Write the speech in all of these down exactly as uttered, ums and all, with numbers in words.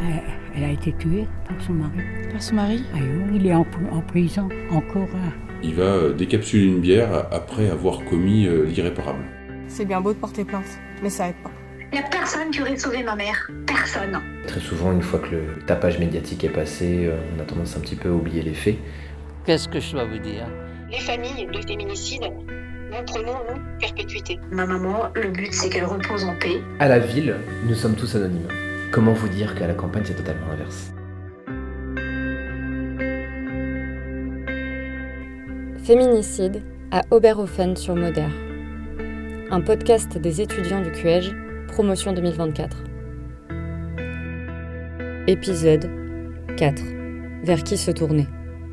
Elle, elle a été tuée par son mari. Par son mari ? Ah oui, il est en, en prison encore. Hein. Il va décapsuler une bière après avoir commis euh, l'irréparable. C'est bien beau de porter plainte, mais ça aide pas. Il n'y a personne qui aurait sauvé ma mère. Personne. Très souvent, une fois que le tapage médiatique est passé, on a tendance un petit peu à oublier les faits. Qu'est-ce que je dois vous dire ? Les familles de féminicides, nous prenons, nous, perpétuité. Ma maman, le but, c'est qu'elle repose en paix. À la ville, nous sommes tous anonymes. Comment vous dire qu'à la campagne, c'est totalement l'inverse ? Féminicide à Oberhofen-sur-Moder. Un podcast des étudiants du Q E J, promotion deux mille vingt-quatre. Épisode quatre. Vers qui se tourner ?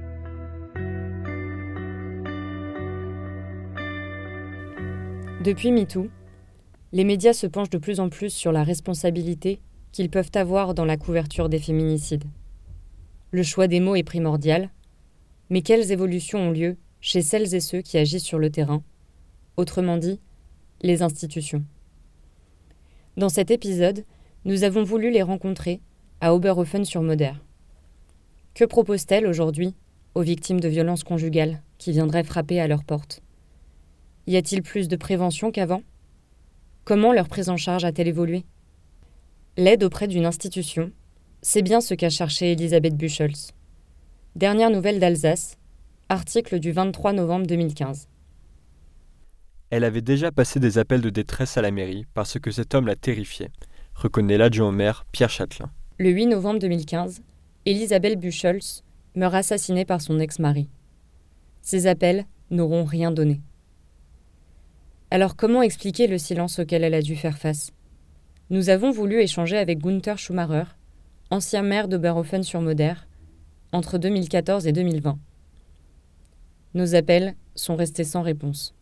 Depuis MeToo, les médias se penchent de plus en plus sur la responsabilité qu'ils peuvent avoir dans la couverture des féminicides. Le choix des mots est primordial, mais quelles évolutions ont lieu chez celles et ceux qui agissent sur le terrain, autrement dit, les institutions. Dans cet épisode, nous avons voulu les rencontrer à Oberhofen-sur-Moder. Que proposent-elles aujourd'hui aux victimes de violences conjugales qui viendraient frapper à leur porte ? Y a-t-il plus de prévention qu'avant ? Comment leur prise en charge a-t-elle évolué ? L'aide auprès d'une institution, c'est bien ce qu'a cherché Elisabeth Buchholz. Dernière nouvelle d'Alsace, article du vingt-trois novembre deux mille quinze. Elle avait déjà passé des appels de détresse à la mairie parce que cet homme la terrifiait, reconnaît l'adjoint au maire Pierre Châtelain. Le huit novembre deux mille quinze, Elisabeth Buchholz meurt assassinée par son ex-mari. Ces appels n'auront rien donné. Alors comment expliquer le silence auquel elle a dû faire face ? Nous avons voulu échanger avec Gunther Schumacher, ancien maire d'Oberhofen-sur-Moder, entre deux mille quatorze et deux mille vingt. Nos appels sont restés sans réponse.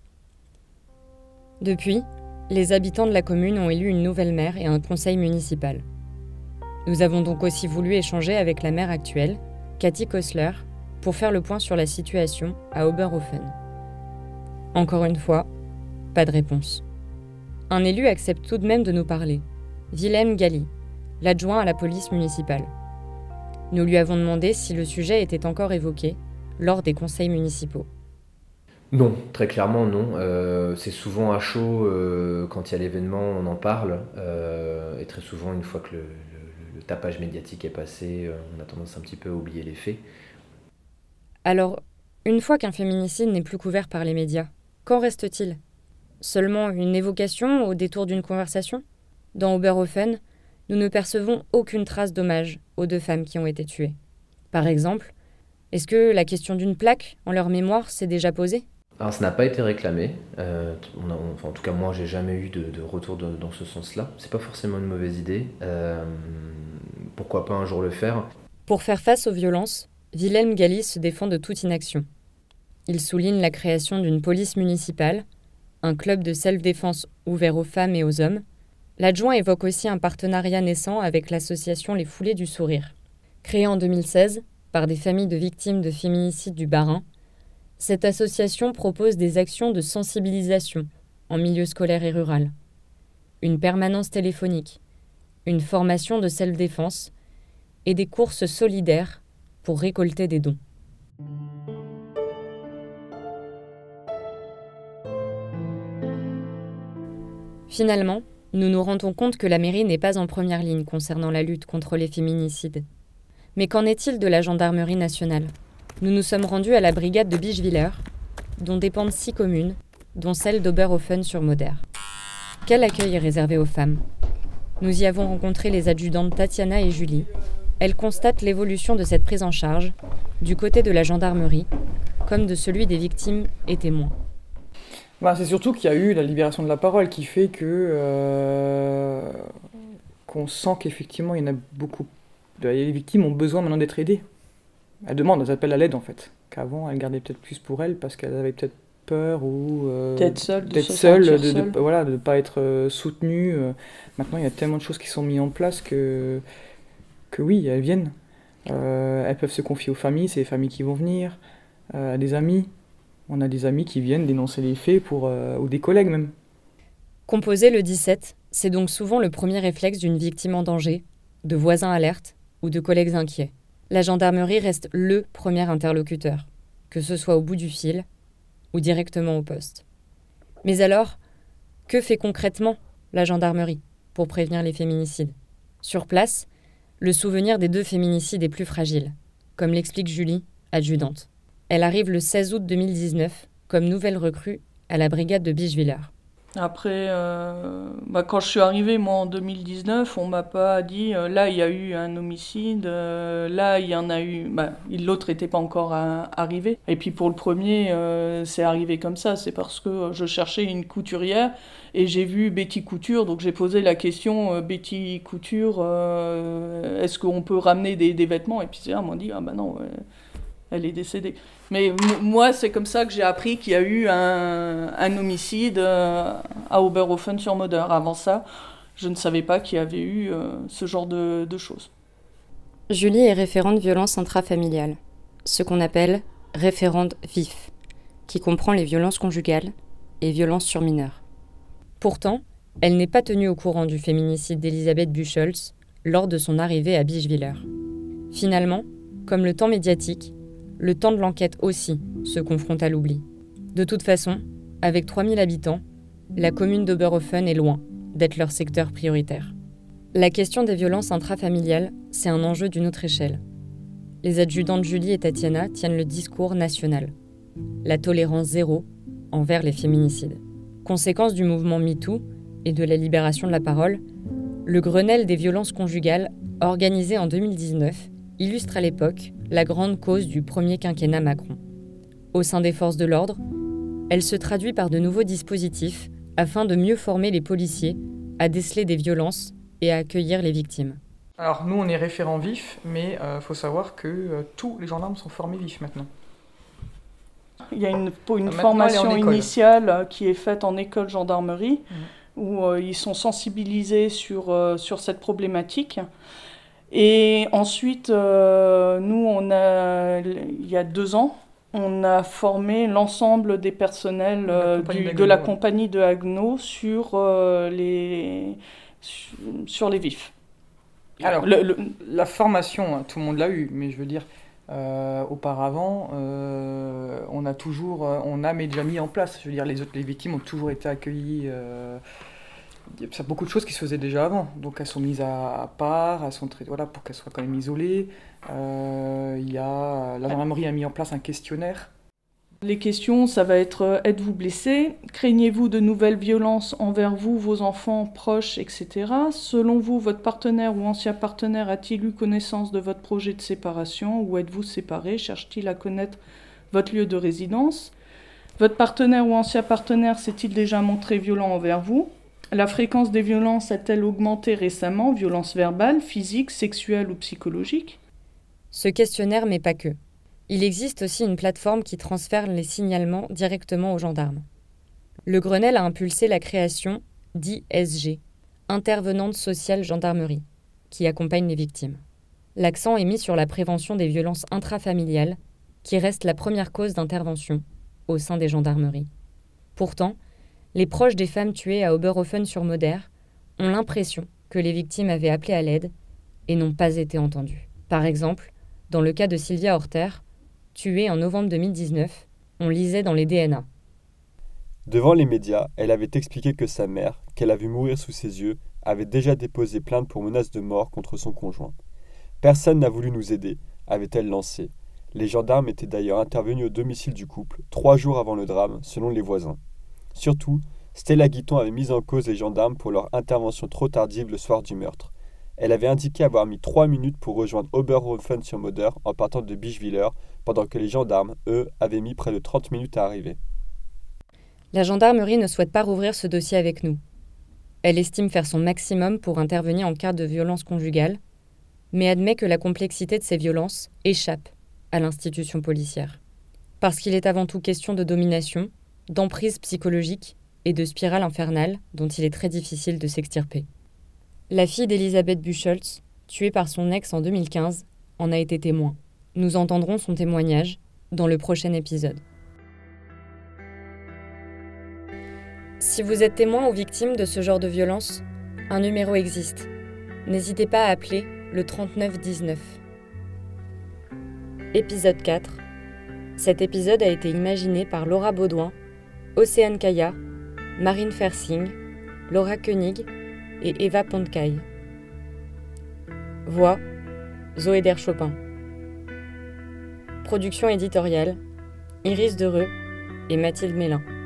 Depuis, les habitants de la commune ont élu une nouvelle maire et un conseil municipal. Nous avons donc aussi voulu échanger avec la maire actuelle, Cathy Kossler, pour faire le point sur la situation à Oberhofen. Encore une fois, pas de réponse. Un élu accepte tout de même de nous parler, Wilhelm Galli, l'adjoint à la police municipale. Nous lui avons demandé si le sujet était encore évoqué lors des conseils municipaux. Non, très clairement non. Euh, c'est souvent à chaud, euh, quand il y a l'événement, on en parle. Euh, et très souvent, une fois que le, le, le tapage médiatique est passé, euh, on a tendance un petit peu à oublier les faits. Alors, une fois qu'un féminicide n'est plus couvert par les médias, qu'en reste-t-il ? Seulement une évocation au détour d'une conversation ? Dans Oberhofen, nous ne percevons aucune trace d'hommage aux deux femmes qui ont été tuées. Par exemple, est-ce que la question d'une plaque en leur mémoire s'est déjà posée ? Alors, ça n'a pas été réclamé. Euh, on a, on, enfin, en tout cas, moi, j'ai jamais eu de, de retour de, dans ce sens-là. C'est pas forcément une mauvaise idée. Euh, pourquoi pas un jour le faire ? Pour faire face aux violences, Wilhelm Galli se défend de toute inaction. Il souligne la création d'une police municipale, un club de self-défense ouvert aux femmes et aux hommes. L'adjoint évoque aussi un partenariat naissant avec l'association Les Foulées du Sourire. Créée en deux mille seize par des familles de victimes de féminicide du Bas-Rhin, cette association propose des actions de sensibilisation en milieu scolaire et rural, une permanence téléphonique, une formation de self-défense et des courses solidaires pour récolter des dons. Finalement, nous nous rendons compte que la mairie n'est pas en première ligne concernant la lutte contre les féminicides. Mais qu'en est-il de la gendarmerie nationale ? Nous nous sommes rendus à la brigade de Bischwiller, dont dépendent six communes, dont celle d'Oberhofen-sur-Moder. Quel accueil est réservé aux femmes ? Nous y avons rencontré les adjudantes Tatiana et Julie. Elles constatent l'évolution de cette prise en charge, du côté de la gendarmerie, comme de celui des victimes et témoins. Bah, c'est surtout qu'il y a eu la libération de la parole qui fait que euh, qu'on sent qu'effectivement il y en a beaucoup. Les victimes ont besoin maintenant d'être aidées. Elles demandent, elles appellent à l'aide en fait. Qu'avant elles gardaient peut-être plus pour elles parce qu'elles avaient peut-être peur ou euh, d'être seules, de d'être se seules, sentir de, seule. de, voilà, de ne pas être euh, soutenues. Euh. Maintenant il y a tellement de choses qui sont mises en place que, que oui, elles viennent. Euh, elles peuvent se confier aux familles, c'est les familles qui vont venir, euh, à des amis. On a des amis qui viennent dénoncer les faits, pour, euh, ou des collègues même. Composer le dix-sept, c'est donc souvent le premier réflexe d'une victime en danger, de voisins alertes ou de collègues inquiets. La gendarmerie reste le premier interlocuteur, que ce soit au bout du fil ou directement au poste. Mais alors, que fait concrètement la gendarmerie pour prévenir les féminicides ? Sur place, le souvenir des deux féminicides est plus fragile, comme l'explique Julie, adjudante. Elle arrive le seize août deux mille dix-neuf comme nouvelle recrue à la brigade de Bischwiller. Après, euh, bah quand je suis arrivée, moi, en deux mille dix-neuf, on m'a pas dit euh, là, il y a eu un homicide, euh, là, il y en a eu. Bah, l'autre n'était pas encore à, arrivé. Et puis pour le premier, euh, c'est arrivé comme ça. C'est parce que je cherchais une couturière et j'ai vu Betty Couture. Donc j'ai posé la question euh, Betty Couture, euh, est-ce qu'on peut ramener des, des vêtements ? Et puis c'est là, on m'a dit ah bah non. Ouais. Elle est décédée. Mais m- moi, c'est comme ça que j'ai appris qu'il y a eu un, un homicide euh, à Oberhofen-sur-Moder. Avant ça, je ne savais pas qu'il y avait eu euh, ce genre de, de choses. Julie est référente violence intrafamiliale, ce qu'on appelle référente V I F, qui comprend les violences conjugales et violences sur mineurs. Pourtant, elle n'est pas tenue au courant du féminicide d'Elisabeth Buchholz lors de son arrivée à Bischwiller. Finalement, comme le temps médiatique, le temps de l'enquête aussi se confronte à l'oubli. De toute façon, avec trois mille habitants, la commune d'Oberhofen est loin d'être leur secteur prioritaire. La question des violences intrafamiliales, c'est un enjeu d'une autre échelle. Les adjudantes Julie et Tatiana tiennent le discours national. La tolérance zéro envers les féminicides. Conséquence du mouvement MeToo et de la libération de la parole, le Grenelle des violences conjugales, organisé en deux mille dix-neuf, illustre à l'époque la grande cause du premier quinquennat Macron. Au sein des forces de l'ordre, elle se traduit par de nouveaux dispositifs afin de mieux former les policiers à déceler des violences et à accueillir les victimes. Alors nous on est référents V I F, mais il euh, faut savoir que euh, tous les gendarmes sont formés V I F maintenant. Il y a une, une Maintenant, formation elle est en initiale euh, qui est faite en école gendarmerie, mmh. où euh, ils sont sensibilisés sur, euh, sur cette problématique. Et ensuite, euh, nous, on a, il y a deux ans, on a formé l'ensemble des personnels euh, la du, de la compagnie de Haguenau sur, euh, les, sur, sur les vifs. Alors, le, le, la formation, hein, tout le monde l'a eu, mais je veux dire, euh, auparavant, euh, on a toujours, on a mais déjà mis en place. Je veux dire, les autres, les victimes ont toujours été accueillies. Euh, Il y a beaucoup de choses qui se faisaient déjà avant, donc elles sont mises à, à part, elles sont traitées, voilà, pour qu'elles soient quand même isolées. Euh, il y a, la gendarmerie a mis en place un questionnaire. Les questions, ça va être euh, êtes-vous blessé ? Craignez-vous de nouvelles violences envers vous, vos enfants, proches, et cetera. Selon vous, votre partenaire ou ancien partenaire a-t-il eu connaissance de votre projet de séparation ou êtes-vous séparés ? Cherche-t-il à connaître votre lieu de résidence ? Votre partenaire ou ancien partenaire s'est-il déjà montré violent envers vous ? La fréquence des violences a-t-elle augmenté récemment, violences verbales, physiques, sexuelles ou psychologiques ? Ce questionnaire, mais pas que. Il existe aussi une plateforme qui transfère les signalements directement aux gendarmes. Le Grenelle a impulsé la création d'I S G, Intervenante Sociale Gendarmerie, qui accompagne les victimes. L'accent est mis sur la prévention des violences intrafamiliales, qui reste la première cause d'intervention au sein des gendarmeries. Pourtant, les proches des femmes tuées à Oberhofen-sur-Moder ont l'impression que les victimes avaient appelé à l'aide et n'ont pas été entendues. Par exemple, dans le cas de Sylvia Horter, tuée en novembre deux mille dix-neuf, on lisait dans les D N A. Devant les médias, elle avait expliqué que sa mère, qu'elle a vu mourir sous ses yeux, avait déjà déposé plainte pour menace de mort contre son conjoint. Personne n'a voulu nous aider, avait-elle lancé. Les gendarmes étaient d'ailleurs intervenus au domicile du couple, trois jours avant le drame, selon les voisins. Surtout, Stella Guiton avait mis en cause les gendarmes pour leur intervention trop tardive le soir du meurtre. Elle avait indiqué avoir mis trois minutes pour rejoindre Oberhofen-sur-Moder en partant de Bischwiller, pendant que les gendarmes, eux, avaient mis près de trente minutes à arriver. La gendarmerie ne souhaite pas rouvrir ce dossier avec nous. Elle estime faire son maximum pour intervenir en cas de violence conjugale, mais admet que la complexité de ces violences échappe à l'institution policière. Parce qu'il est avant tout question de domination, d'emprise psychologique et de spirale infernale dont il est très difficile de s'extirper. La fille d'Elisabeth Buchholz, tuée par son ex en deux mille quinze, en a été témoin. Nous entendrons son témoignage dans le prochain épisode. Si vous êtes témoin ou victime de ce genre de violence, un numéro existe. n'hésitez pas à appeler le trente-neuf dix-neuf. Épisode quatre. Cet épisode a été imaginé par Laura Baudouin, Océane Kaya, Marine Fersing, Laura Koenig et Eva Pontcaille. Voix, Zoé Der-Chopin. Production éditoriale, Iris Dereux et Mathilde Mélin.